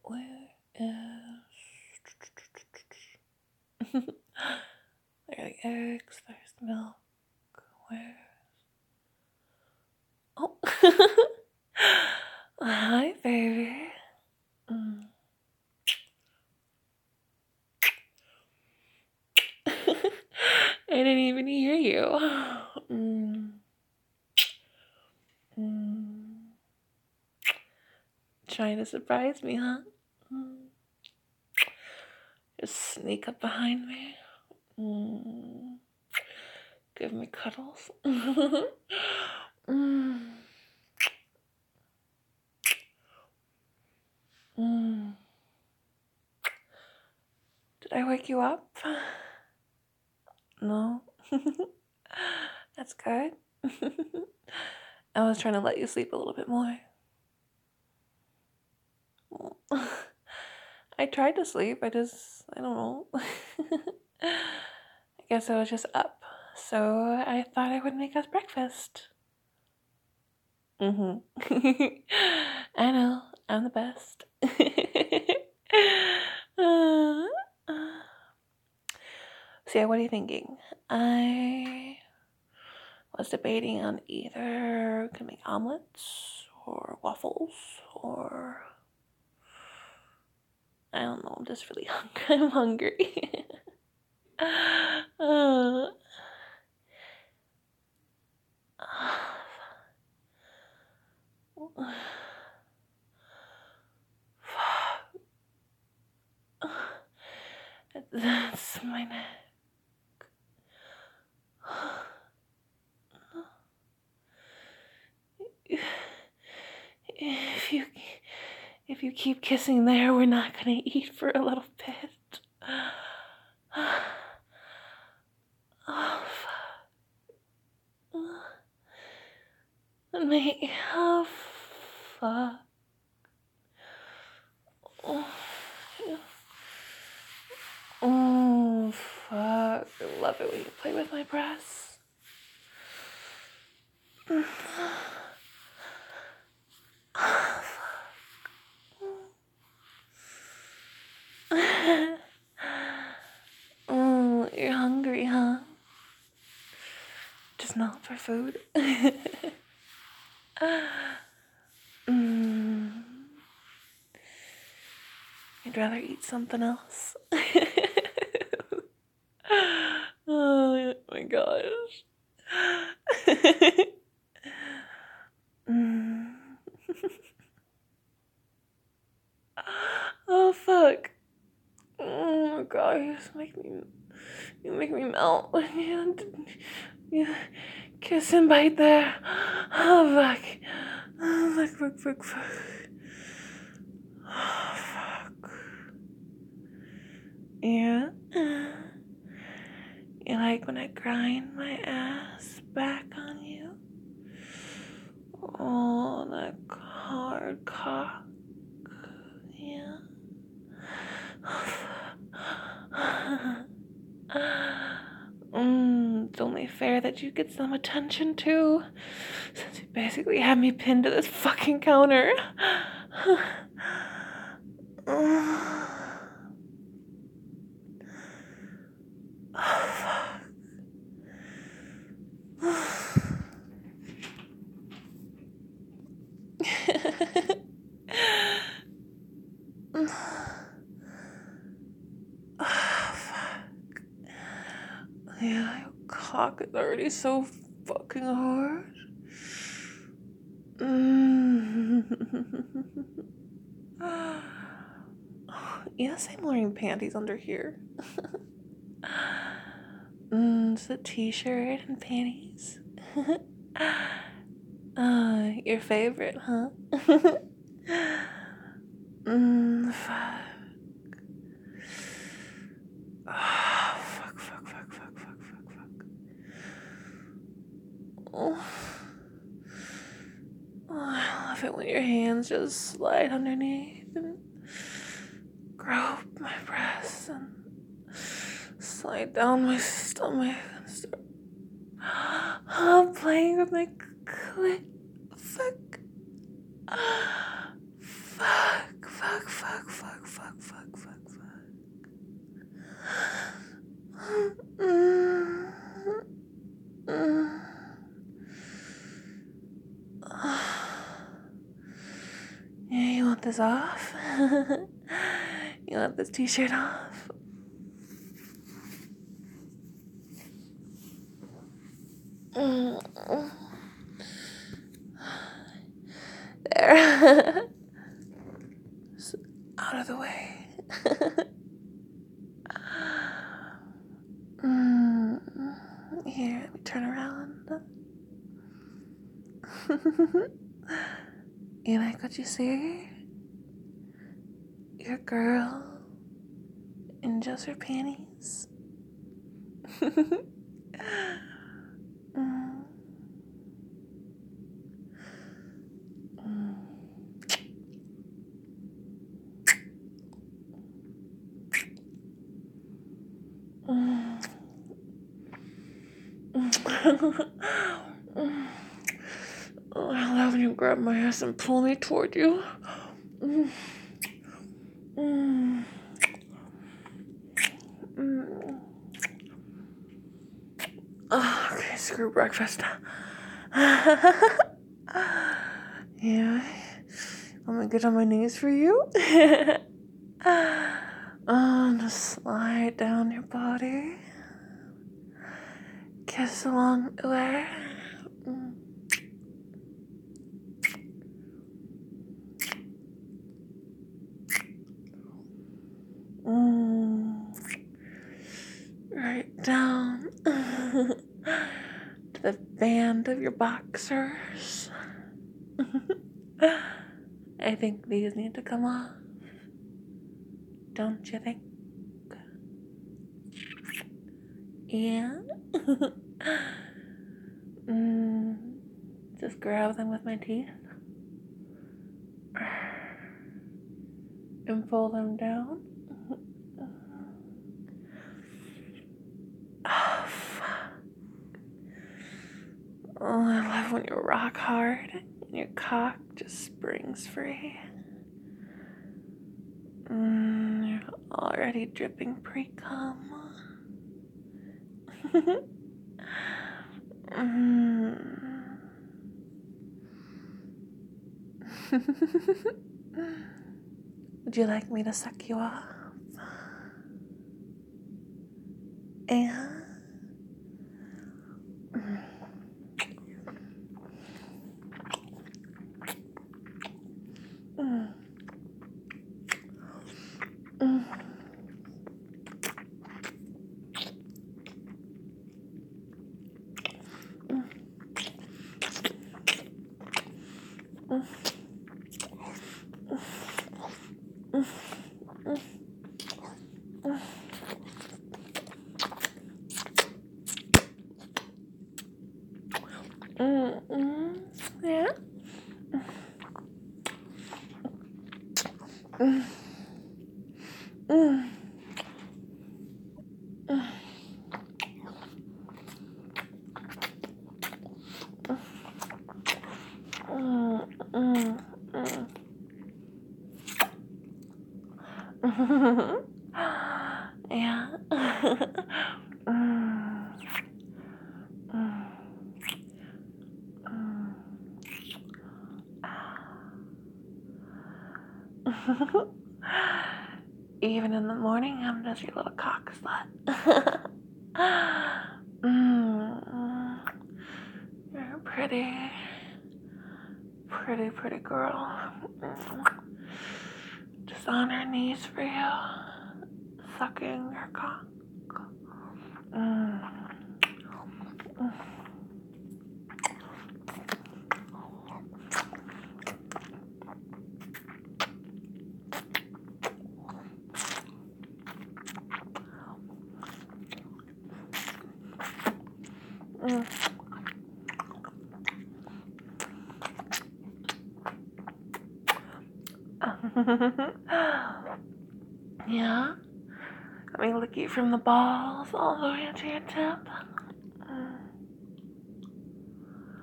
Where is... There are the eggs, there's the milk. Where? Oh. Hi, baby. I didn't even hear you. Trying to surprise me, huh? Just sneak up behind me. Give me cuddles. Did I wake you up? No? That's good. I was trying to let you sleep a little bit more. I tried to sleep, I don't know. I guess I was just up, so I thought I would make us breakfast. I know, I'm the best. So yeah, what are you thinking? I was debating on either can make omelets or waffles or I don't know, I'm just really hungry. I'm hungry. That's my neck. If you keep kissing there, we're not gonna eat for a little bit. Oh, fuck. Mate, oh, fuck. Oh, fuck. I love it when you play with my breasts. Oh, you're hungry, huh? Just not for food. I'd rather eat something else. Oh my gosh. Oh fuck. Oh my gosh, you make me melt when you kiss and bite there. Oh fuck. Oh fuck. Oh fuck. Yeah. You like when I grind my ass back on you? Oh, that hard cock. Yeah. It's only fair that you get some attention too, since you basically had me pinned to this fucking counter. Yeah, your cock is already so fucking hard. Yes, I'm wearing panties under here. It's a t-shirt and panties. Your favorite, huh? Fuck. Fuck. Oh, I love it when your hands just slide underneath and grope my breasts and slide down my stomach and start playing with my clit. Fuck. Fuck, fuck, fuck, fuck, fuck, fuck, fuck. Yeah, you want this off? You want this t-shirt off? There. Out of the way. Here, let me turn around. You like what you see? Your girl in just her panties. Oh, I love when you grab my ass and pull me toward you. Oh, okay, screw breakfast. Yeah, I'm gonna get on my knees for you. Just slide down your body. Kiss along the way. Right down to the band of your boxers. I think these need to come off. Don't you think? Yeah. Just grab them with my teeth and pull them down. Oh, fuck. Oh, I love when you rock hard and your cock just springs free. You're already dripping pre-cum. Would you like me to suck you off? And yeah. Yeah. Even in the morning, I'm just your little cock slut. You're a pretty girl. Just on her knees for you, sucking her cock. Yeah? Let me lick you from the balls all the way to your tip.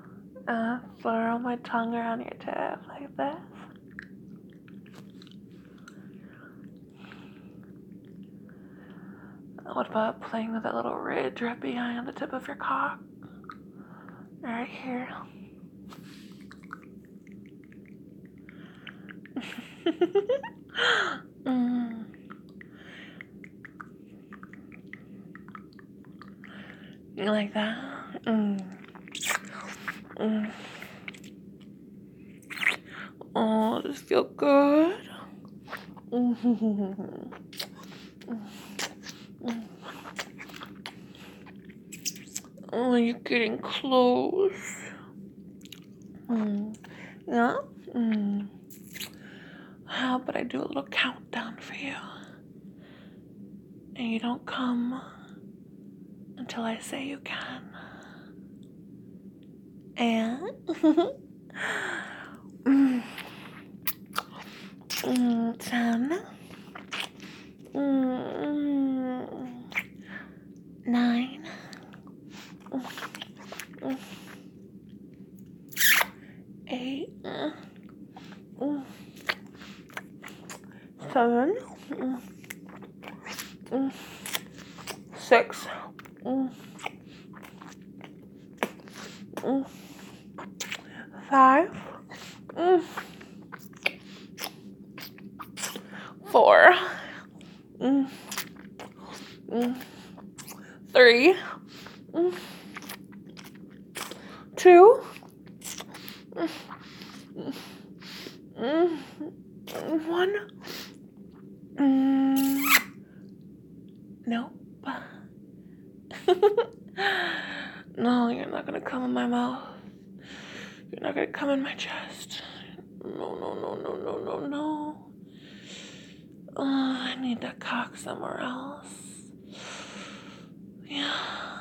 Furrow my tongue around your tip like this. What about playing with that little ridge right behind the tip of your cock? Right here. mm. You like that? Oh, does it feel good? Oh, you're getting close. Yeah? How about I do a little countdown for you? And you don't come until I say you can. And 10, 9, 8, 7, 6, 5, 4, 3, 2, 1. Nope. No, you're not gonna come in my mouth. You're not gonna come in my chest. No. I need that cock somewhere else. Yeah.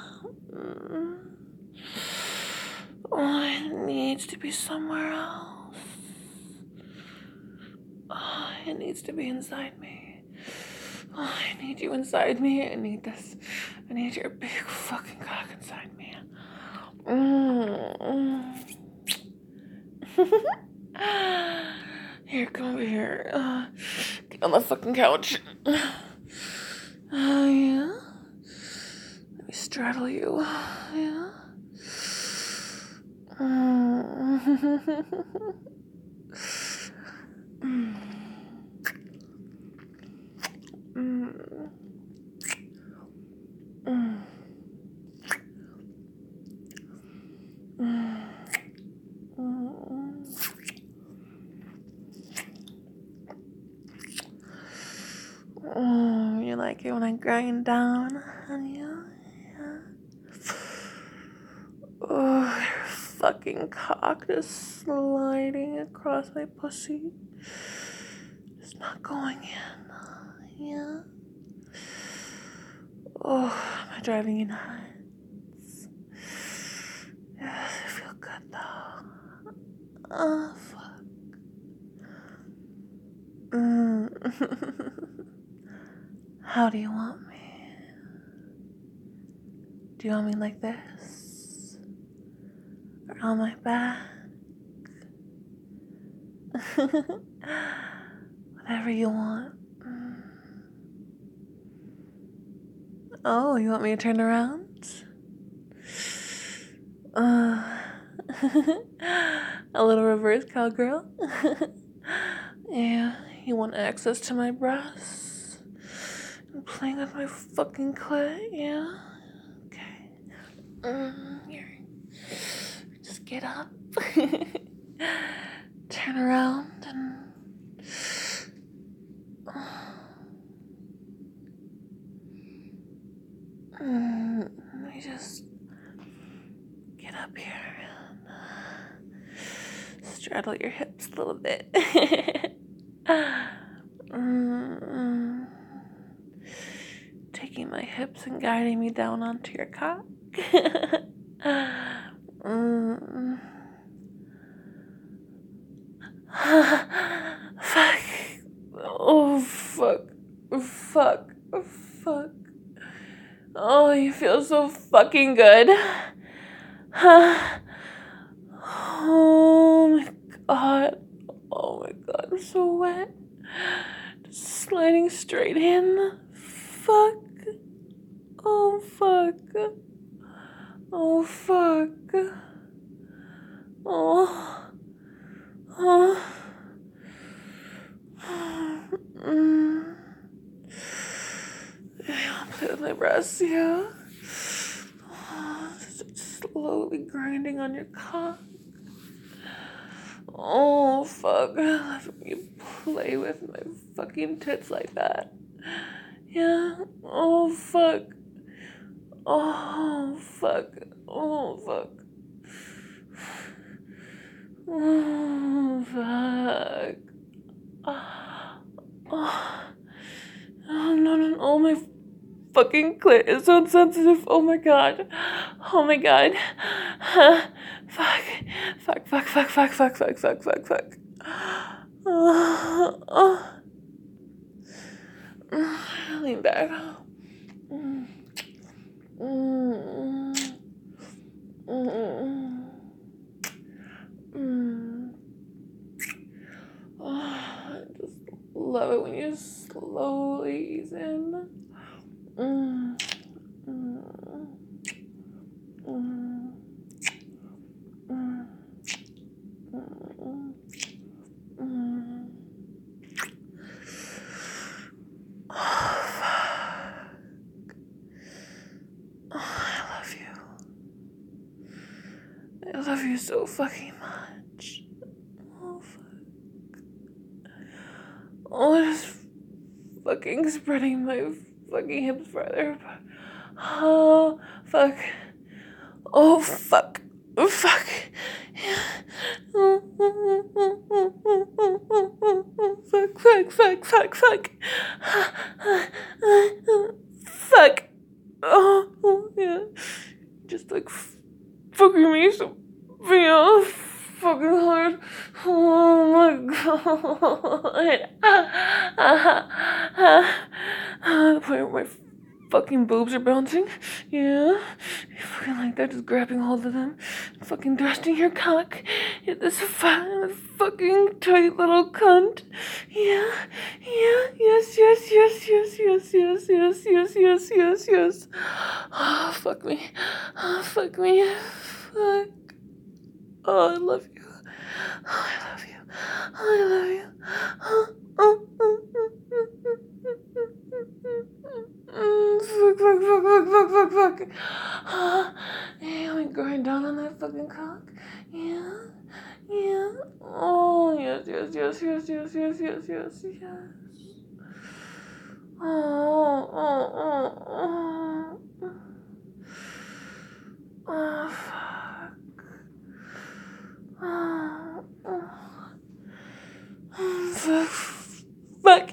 Oh, it needs to be somewhere else. Oh, it needs to be inside me. Oh, I need you inside me. I need this. I need your big fucking cock inside me. Here, come over here. Get on the fucking couch. Yeah. Let me straddle you. Yeah. You like it when I grind down on you? Yeah. Oh, your fucking cock just sliding across my pussy. It's not going in. Yeah. Oh, am I driving you nuts? Yes, I feel good though. Oh, fuck. How do you want me? Do you want me like this? Or on my back? Whatever you want. Oh, you want me to turn around? A little reverse cowgirl. Yeah, you want access to my breasts? And playing with my fucking clit, yeah? Okay. Here. Just get up. Turn around and... Let me just get up here and straddle your hips a little bit. Taking my hips and guiding me down onto your cock. Fuck. Oh, fuck. Oh, you feel so fucking good. Oh my god. Oh my god, I'm so wet. Just sliding straight in. Fuck. Oh, fuck. Oh, fuck. Oh. Oh. I'll play with my breasts, yeah. Slowly grinding on your cock. Oh, fuck. I love when you play with my fucking tits like that. Yeah. Oh, fuck. Oh, fuck. Oh, fuck. Oh, fuck. Oh, no, no, oh, my fucking clit is so sensitive. Oh, my God. Oh, my God. Fuck. Fuck, fuck, fuck, fuck, fuck, fuck, fuck, fuck, fuck. Lean back. I just love it when you slowly ease in. I love you so fucking much. Oh, fuck. Oh, just fucking spreading my fucking hips further. Oh, fuck. Oh, fuck. Oh, fuck. Fuck, fuck, fuck, fuck, fuck. Fuck. Oh, yeah. Just like fucking me so fucking hard. Oh my god. The point where my fucking boobs are bouncing. Yeah. You fucking like that, just grabbing hold of them. Fucking thrusting your cock in this fucking tight little cunt. Yeah. Yeah. Yes, yes, yes, yes, yes, yes, yes, yes, yes, yes, yes. Oh, fuck me. Oh, fuck me. Fuck. Oh, I love you. Oh, I love you. Oh, I love you. Fuck, fuck, fuck, fuck, fuck, fuck, fuck. Yeah, we grind down on that fucking cock. Yeah, yeah. Oh, yes, yes, yes, yes, yes, yes, yes, yes, yes. Oh. Oh, fuck. Oh. Fuck. Fuck.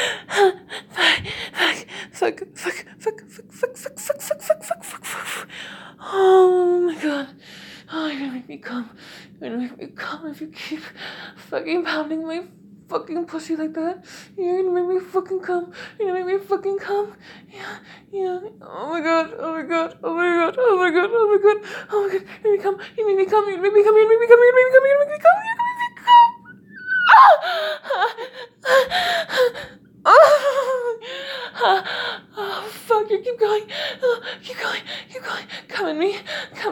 Fuck. Oh my god. Oh, you're gonna make me come. You're gonna make me come if you keep fucking pounding my fucking pussy like that. You're gonna make me fucking come. You're gonna make me fucking come. Yeah. Oh my god. Oh my god. Oh my god. Oh my god. Oh my god. Oh my god. You make me come. You make me come. You make me come. You make me come. You make me come. You make me come. You make me come. Oh, fuck, you keep going. Keep going. Come at me.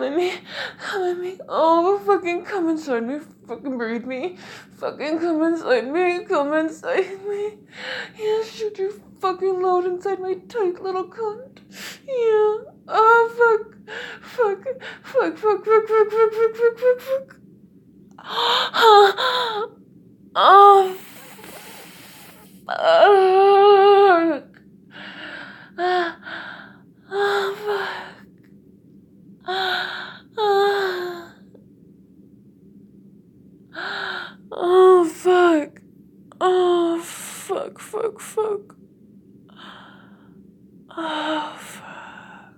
Oh, fucking come inside me. Fucking breathe me. Fucking come inside me. Yeah, shoot your fucking load inside my tight little cunt. Yeah. Oh, fuck. Oh, fuck. Oh, fuck. Oh, fuck. Oh, fuck. Oh, fuck.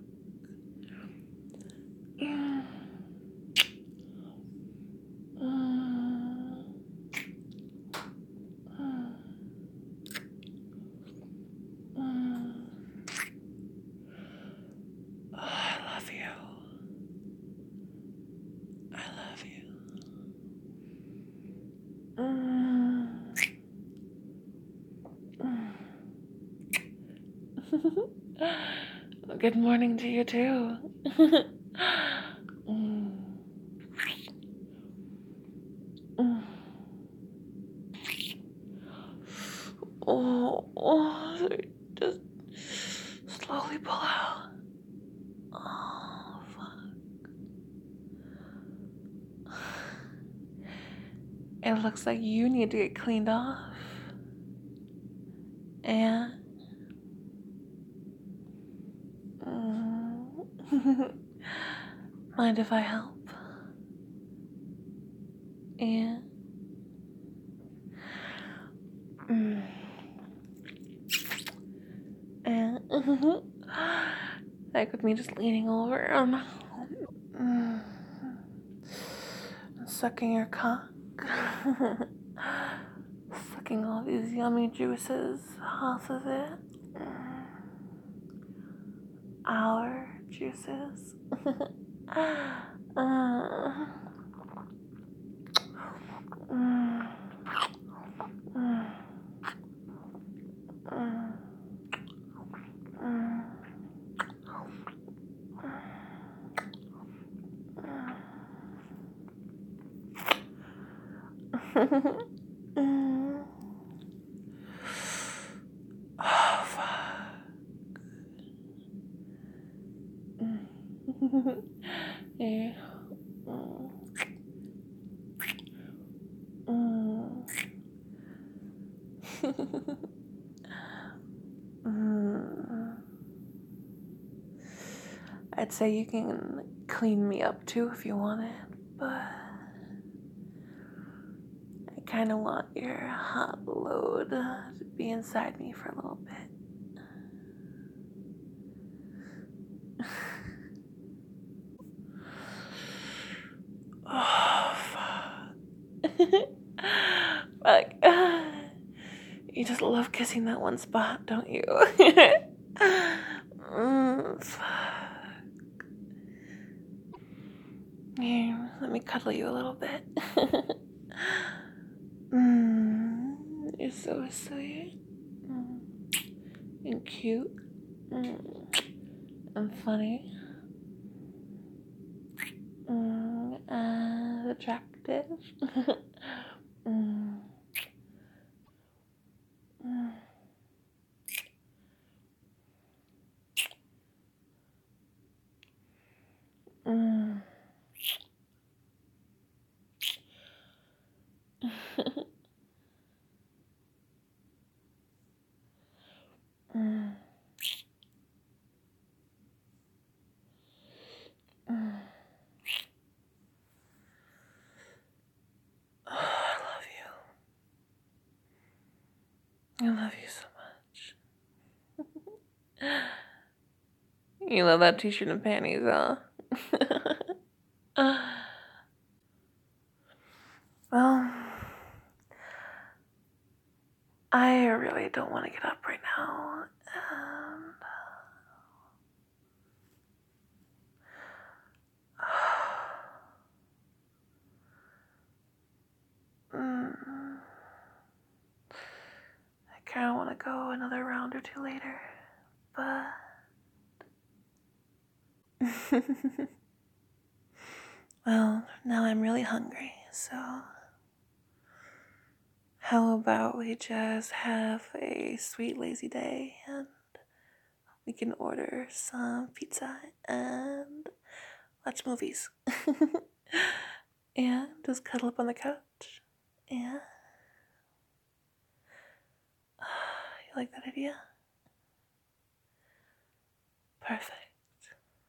I love you. Good morning to you too. Mm. Mm. Oh, just slowly pull out. Oh, fuck. It looks like you need to get cleaned off. And mind if I help? And and like with me just leaning over, mm, sucking your cock, sucking all these yummy juices off of it. Our juices. uh, mm, mm, mm, mm. Oh, fuck. Yeah. I'd say you can clean me up too if you want it, but I kind of want your hot load to be inside me for a little bit. Oh, fuck. Fuck. You just love kissing that one spot, don't you? Fuck. Here, let me cuddle you a little bit. You're so sweet. And cute. And funny. And attractive. Mm. Oh, I love you. I love you so much. You love that t-shirt and panties, huh? Well, I really don't want to get up right now. And I kind of want to go another round or two later, but well, now I'm really hungry, so how about we just have a sweet lazy day and we can order some pizza and watch movies. And just cuddle up on the couch. Yeah. You like that idea? Perfect.